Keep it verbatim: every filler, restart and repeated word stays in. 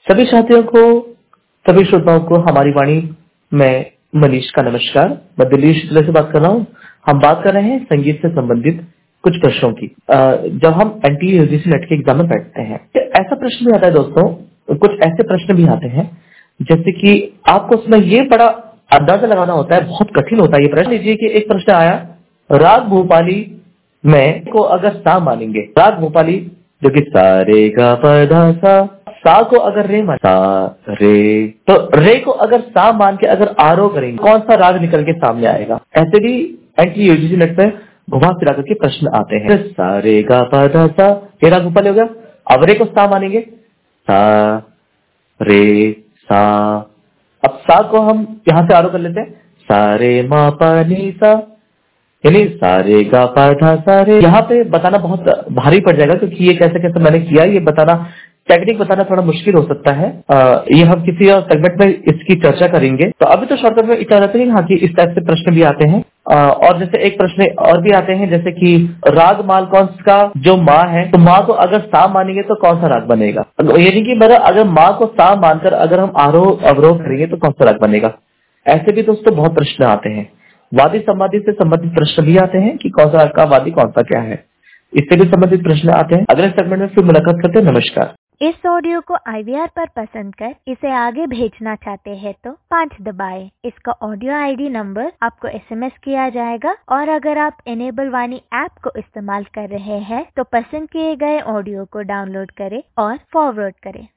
सभी साथियों को, सभी श्रोताओं को हमारी वाणी में मनीष का नमस्कार। मैं दिल्ली जिले से बात कर रहा हूँ। हम बात कर रहे हैं संगीत से संबंधित कुछ प्रश्नों की। अ, जब हम एनटीए यूजीसी नेट के एग्जाम में बैठते हैं तो ऐसा प्रश्न भी आता है दोस्तों, कुछ ऐसे प्रश्न भी आते हैं जैसे कि आपको उसमें ये बड़ा अंदाजा लगाना होता है, बहुत कठिन होता है ये प्रश्न। लीजिए कि एक प्रश्न आया, राग भोपाली में को अगर सा मानेंगे, राग भोपाली जो कि सा रे गा पा धा सा, सा को अगर रे मान, सा रे, तो रे को अगर सा मान के अगर आरोह करेंगे कौन सा राग निकल के सामने आएगा। ऐसे भी एनटीए यूजीसी नेट पे घुमा फिरा करके प्रश्न आते हैं। सा रे गा पा धा सा, ये राग भोपाली हो गया। अब रे को सा मानेंगे, सा रे सा। अब सा को हम यहाँ से आरोह कर लेते हैं, सा रे मा पा नी सा, यानी सारे गा पा धा सा रे। यहाँ पे बताना बहुत भारी पड़ जाएगा क्योंकि ये कैसे कैसे मैंने किया, ये बताना टेक्निक बताना थोड़ा मुश्किल हो सकता है। आ, ये हम किसी और सेगमेंट में इसकी चर्चा करेंगे। तो अभी तो शॉर्टकट में इतना रहता है कि हाँ कि इस टाइप से प्रश्न भी आते हैं। आ, और जैसे एक प्रश्न और भी आते हैं जैसे कि राग मालकौंस का जो माँ है, तो माँ को अगर सा मानेंगे तो कौन सा राग बनेगा। यानी कि मतलब अगर माँ को सा मानकर अगर हम आरोह अवरोह करेंगे तो कौन सा राग बनेगा। ऐसे भी दोस्तों बहुत प्रश्न आते हैं। वादी संवादी से संबंधित प्रश्न भी आते हैं कि कौन सा राग का वादी कौन सा क्या है, इससे भी संबंधित प्रश्न आते हैं। अगले सेगमेंट में फिर मुलाकात करते हैं। नमस्कार। इस ऑडियो को आईवीआर पर पसंद कर इसे आगे भेजना चाहते हैं तो पाँच दबाएं। इसका ऑडियो आईडी नंबर आपको एसएमएस किया जाएगा और अगर आप इनेबल वाणी ऐप को इस्तेमाल कर रहे हैं तो पसंद किए गए ऑडियो को डाउनलोड करें और फॉरवर्ड करें।